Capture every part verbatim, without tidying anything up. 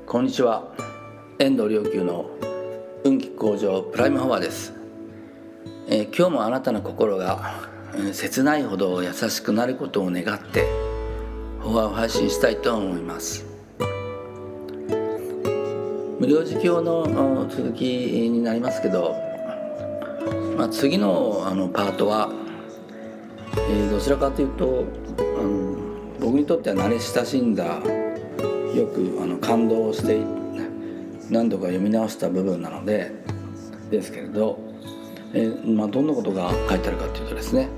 こんにちは。遠藤良久の運気向上プライムフォアです。えー、今日もあなたの心が、えー、切ないほど優しくなることを願ってフォアを配信したいと思います。無料自供の続きになりますけど、まあ、次のあのパートは、えー、どちらかというと、うん、僕にとっては慣れ親しんだよくあの感動して何度か読み直した部分なのでですけれど、えーまあ、どんなことが書いてあるかというとですね、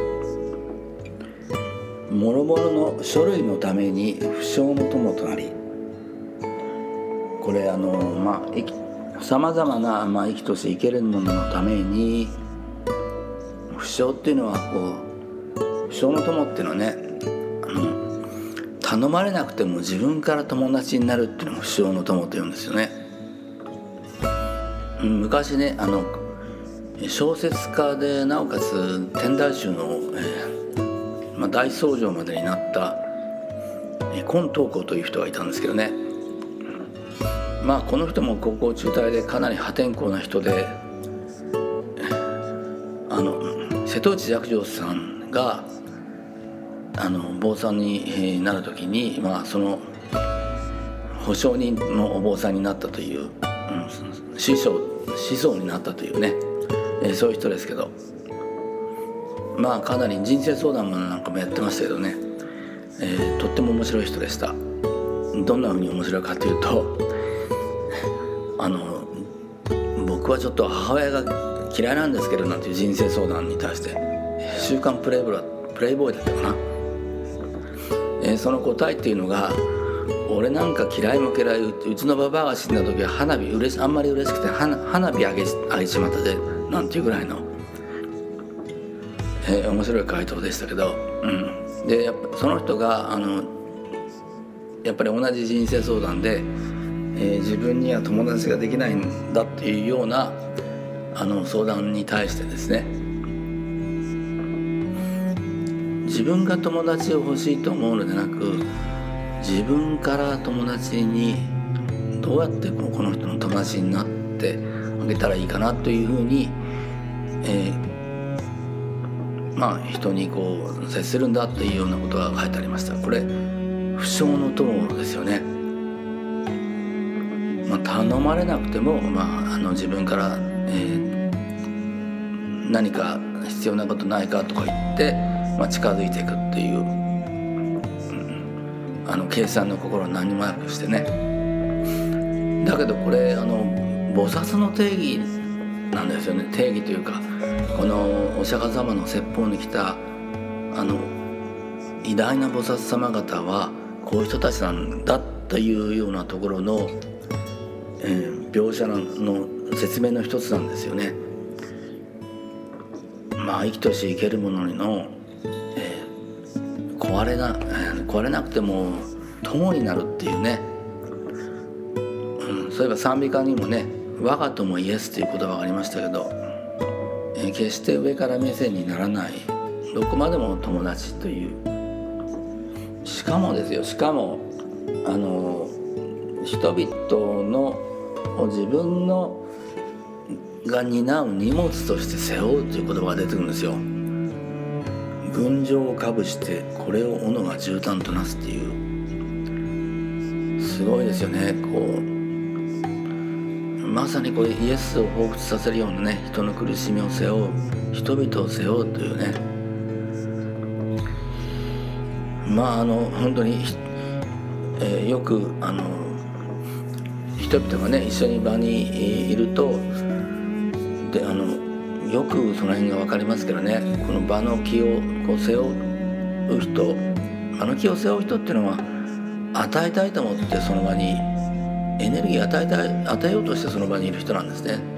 もろもろの書類のために不詳の友となり、これあのまあさまざまな、まあ、生きとして生けるもののために不詳っていうのはこう不詳の友っていうのはね、頼まれなくても自分から友達になるっていうのも不詳の友と言うんですよね。昔ね、あの小説家でなおかつ天台宗の、えーまあ、大僧正までになった金東光という人がいたんですけどね、まあこの人も高校中退でかなり破天荒な人で、あの瀬戸内寂聴さんがあの坊さんになるときに、まあ、その保証人のお坊さんになったという、うん、師匠師匠になったというね、えー、そういう人ですけど、まあかなり人生相談なんかもやってましたけどね、えー、とっても面白い人でした。どんな風に面白いかというと、あの僕はちょっと母親が嫌いなんですけどなんていう人生相談に対して「週刊プレイボーイ」プレイボーイだったかな、えー、その答えっていうのが「俺なんか嫌いも嫌い、うちのババアが死んだ時は花火うれしあんまり嬉しくて花花火あげあげちまったぜ」なんていうぐらいの、えー、面白い回答でしたけど、うん、でやっぱその人があのやっぱり同じ人生相談で、えー、自分には友達ができないんだっていうようなあの相談に対してですね、自分が友達を欲しいと思うのでなく、自分から友達にどうやってこの人の友達になってあげたらいいかなというふうに、えー、まあ人にこう接するんだっていうようなことが書いてありました。これ不詳の友ですよね。まあ、頼まれなくても、まあ、あの自分から、えー、何か必要なことないかとか言ってまあ、近づいていくっていう、うん、あの計算の心を何もなくしてね。だけどこれあの菩薩の定義なんですよね。定義というか、このお釈迦様の説法に来たあの偉大な菩薩様方はこういう人たちなんだというようなところの、えー、描写の説明の一つなんですよね。まあ生きとし生けるものの壊れな、壊れなくても友になるっていうね、うん、そういえば賛美歌にもね「我が友イエス」という言葉がありましたけど、えー、決して上から目線にならない、どこまでも友達という、しかもですよしかもあの人々の自分のが担う荷物として背負うという言葉が出てくるんですよ。群青をかぶしてこれを斧が絨毯となすっていう、すごいですよね。こうまさにこれイエスを彷彿させるようなね、人の苦しみを背負う、人々を背負うというね、まああの本当に、えー、よくあの人々がね一緒に場にいるとであのよくその辺が分かりますけどね、この場の気をこう背負う人、場の気を背負う人っていうのは与えたいと思ってその場にエネルギーを与えたい与えようとしてその場にいる人なんですね。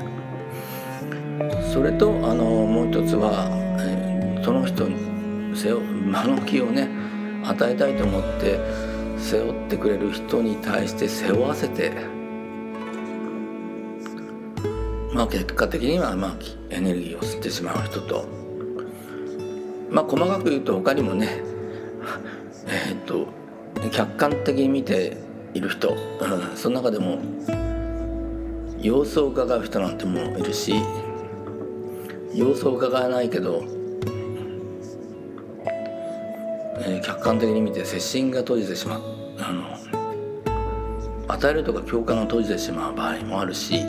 それとあのもう一つは、えー、その人に背負う場の気をね与えたいと思って背負ってくれる人に対して背負わせて、まあ、結果的にはまあエネルギーを吸ってしまう人と、まあ細かく言うと他にもねえー、っと客観的に見ている人、うん、その中でも様子を伺う人なんてもいるし、様子を伺わないけど、えー、客観的に見て接心が閉じてしまう、あの与えるとか共感を閉じてしまう場合もあるし、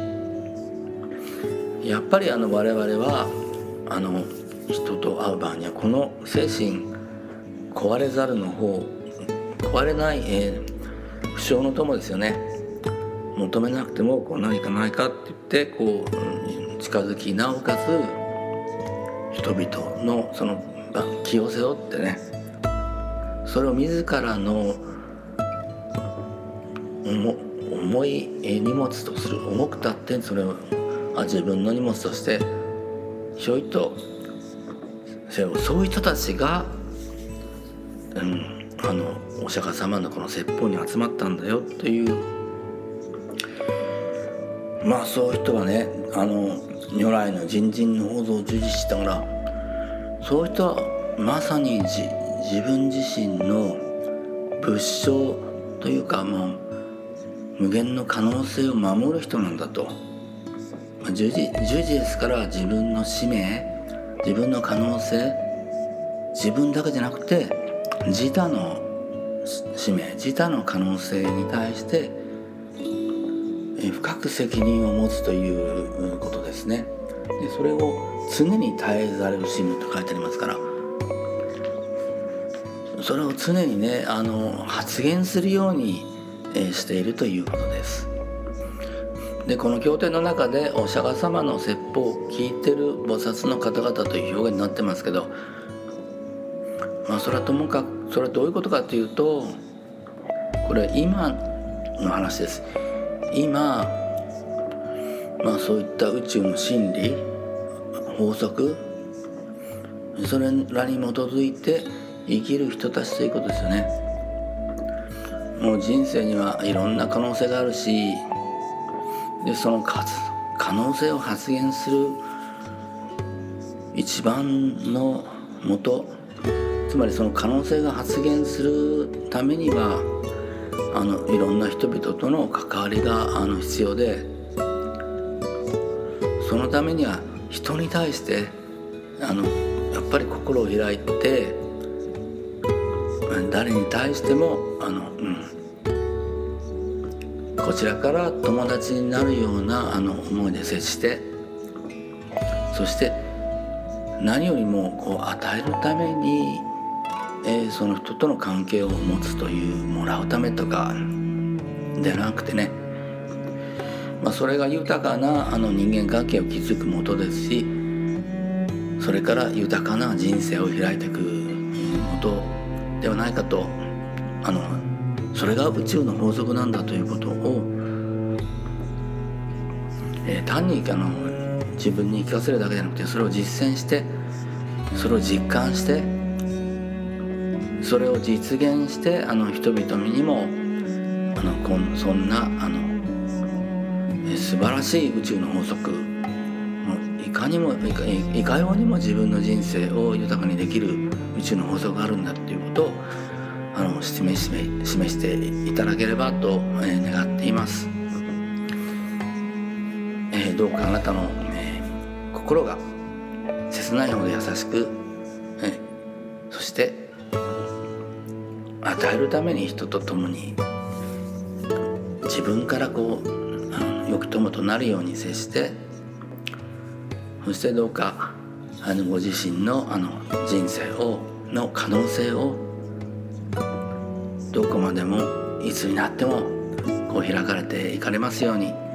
やっぱりあの我々はあの人と会う場合にはこの精神壊れざるの方、壊れない、えー、不祥の友ですよね。求めなくてもこう何かないかって言ってこう、うん、近づき、なおかつ人々のその気を背負ってね、それを自らの重い荷物とする、重くたってそれを自分の荷物としてひょいとそういう人たちが、うん、あのお釈迦様のこの説法に集まったんだよという、まあそういう人はね、あの如来の人人の法蔵を従事したから、そういう人はまさに自分自身の仏性というか、もう無限の可能性を守る人なんだと。従事、従事ですから自分の使命、自分の可能性、自分だけじゃなくて自他の使命、自他の可能性に対して深く責任を持つということですね。でそれを常に絶えざる心と書いてありますから、それを常にね、あの発言するようにしているということです。でこの経典の中でお釈迦様の説法を聞いてる菩薩の方々という表現になってますけど、まあそれはともかく、それはどういうことかというと、これ今の話です。今、まあそういった宇宙の真理、法則、それらに基づいて生きる人たちということですよね。もう人生にはいろんな可能性があるし、でその可能性を発現する一番のもと、つまりその可能性が発現するためにはあのいろんな人々との関わりがあの必要で、そのためには人に対してあのやっぱり心を開いて、誰に対してもあの、うん、こちらから友達になるようなあの思いで接して、そして何よりもこう与えるために、えー、その人との関係を持つという、もらうためとかでなくてね、まあ、それが豊かなあの人間関係を築くもとですし、それから豊かな人生を開いていくもとではないかと、あのそれが宇宙の法則なんだということを、えー、単にあの自分に聞かせるだけじゃなくて、それを実践して、それを実感して、それを実現して、あの人々にもあのこんそんなあの、えー、素晴らしい宇宙の法則、もういかにもいか、いかようにも自分の人生を豊かにできる宇宙の法則があるんだということをあの示し、示していただければと、えー、願っています。えー、どうかあなたの、えー、心が切ないほど優しく、えー、そして与えるために人と共に自分からこうあの良き友となるように接して、そしてどうかあのご自身のあの人生をの可能性をどこまでもいつになってもこう開かれていかれますように。